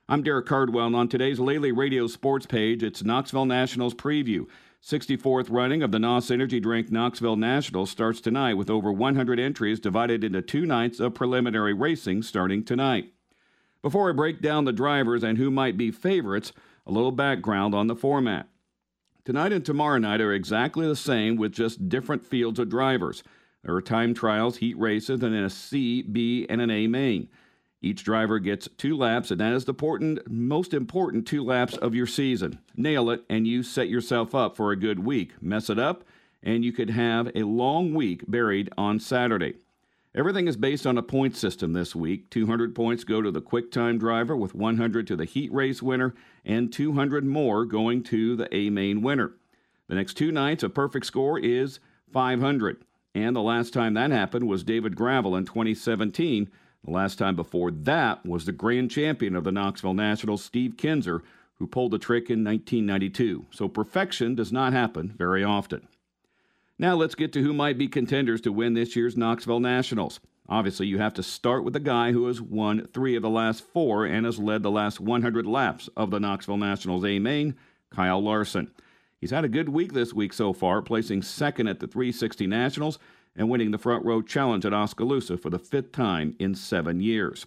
I'm Derek Cardwell, and on today's Lely Radio Sports page, it's Knoxville Nationals preview. 64th running of the NOS Energy Drink Knoxville Nationals starts tonight with over 100 entries divided into 2 nights of preliminary racing starting tonight. Before I break down the drivers and who might be favorites, a little background on the format. Tonight and tomorrow night are exactly the same with just different fields of drivers. There are time trials, heat races, and a C, B, and an A main. Each driver gets 2 laps, and that is the most important 2 laps of your season. Nail it, and you set yourself up for a good week. Mess it up, and you could have a long week buried on Saturday. Everything is based on a point system this week. 200 points go to the quick time driver, with 100 to the heat race winner, and 200 more going to the A main winner. The next 2 nights, a perfect score is 500. And the last time that happened was David Gravel in 2017. The last time before that was the grand champion of the Knoxville Nationals, Steve Kinzer, who pulled the trick in 1992. So perfection does not happen very often. Now let's get to who might be contenders to win this year's Knoxville Nationals. Obviously, you have to start with the guy who has won 3 of the last 4 and has led the last 100 laps of the Knoxville Nationals A main, Kyle Larson. He's had a good week this week so far, placing second at the 360 Nationals and winning the Front Row Challenge at Oskaloosa for the 5th time in 7 years.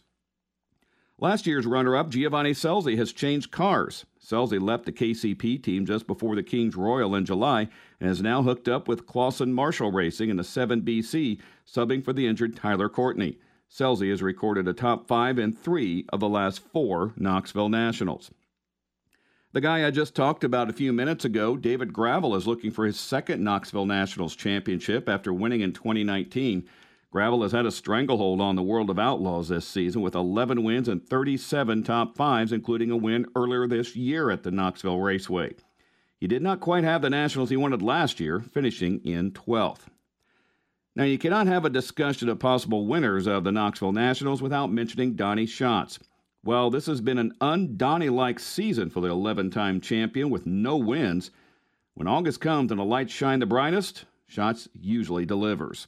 Last year's runner-up, Giovanni Scelzi, has changed cars. Scelzi left the KCP team just before the Kings Royal in July and is now hooked up with Clauson Marshall Racing in the 7BC, subbing for the injured Tyler Courtney. Scelzi has recorded a top 5 in 3 of the last 4 Knoxville Nationals. The guy I just talked about a few minutes ago, David Gravel, is looking for his second Knoxville Nationals championship after winning in 2019. Gravel has had a stranglehold on the World of Outlaws this season with 11 wins and 37 top 5s, including a win earlier this year at the Knoxville Raceway. He did not quite have the Nationals he wanted last year, finishing in 12th. Now, you cannot have a discussion of possible winners of the Knoxville Nationals without mentioning Donnie Schatz. Well, this has been an un-Donnie-like season for the 11-time champion with no wins. When August comes and the lights shine the brightest, Schatz usually delivers.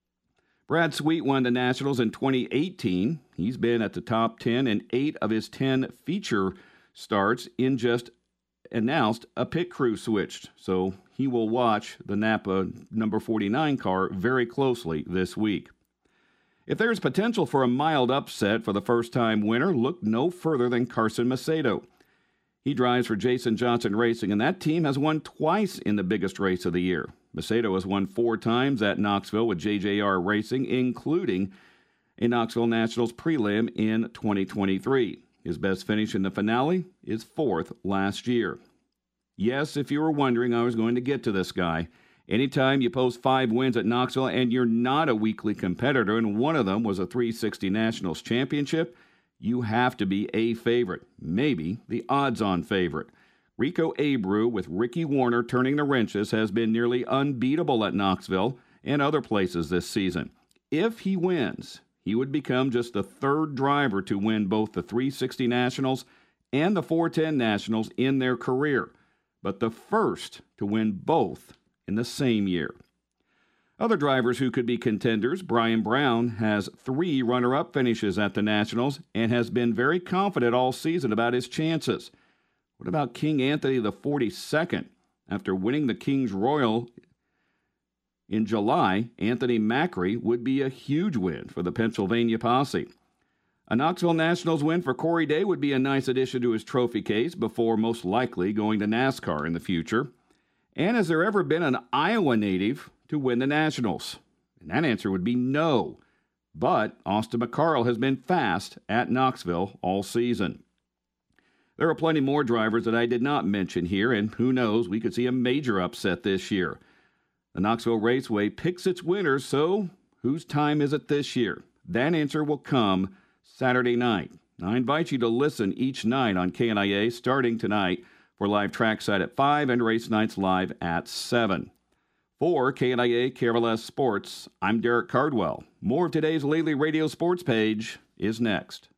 Brad Sweet won the Nationals in 2018. He's been at the top 10 in 8 of his 10 feature starts in just announced a pit crew switched. So he will watch the Napa number 49 car very closely this week. If there's potential for a mild upset for the first-time winner, look no further than Carson Macedo. He drives for Jason Johnson Racing, and that team has won twice in the biggest race of the year. Macedo has won 4 times at Knoxville with JJR Racing, including a Knoxville Nationals prelim in 2023. His best finish in the finale is 4th last year. Yes, if you were wondering, I was going to get to this guy. Anytime you post 5 wins at Knoxville and you're not a weekly competitor, and one of them was a 360 Nationals championship, you have to be a favorite, maybe the odds-on favorite. Rico Abreu, with Ricky Warner turning the wrenches, has been nearly unbeatable at Knoxville and other places this season. If he wins, he would become just the 3rd driver to win both the 360 Nationals and the 410 Nationals in their career, but the first to win both in the same year. Other drivers who could be contenders, Brian Brown has 3 runner-up finishes at the Nationals and has been very confident all season about his chances. What about King Anthony the 42nd? After winning the Kings Royal in July, Anthony Macri would be a huge win for the Pennsylvania posse. A Knoxville Nationals win for Corey Day would be a nice addition to his trophy case before most likely going to NASCAR in the future. And has there ever been an Iowa native to win the Nationals? And that answer would be no. But Austin McCarl has been fast at Knoxville all season. There are plenty more drivers that I did not mention here, and who knows, we could see a major upset this year. The Knoxville Raceway picks its winners, so whose time is it this year? That answer will come Saturday night. I invite you to listen each night on KNIA starting tonight for live trackside at 5 and race nights live at 7. For KNIA KRLS Sports, I'm Derek Cardwell. More of today's Lely Radio Sports page is next.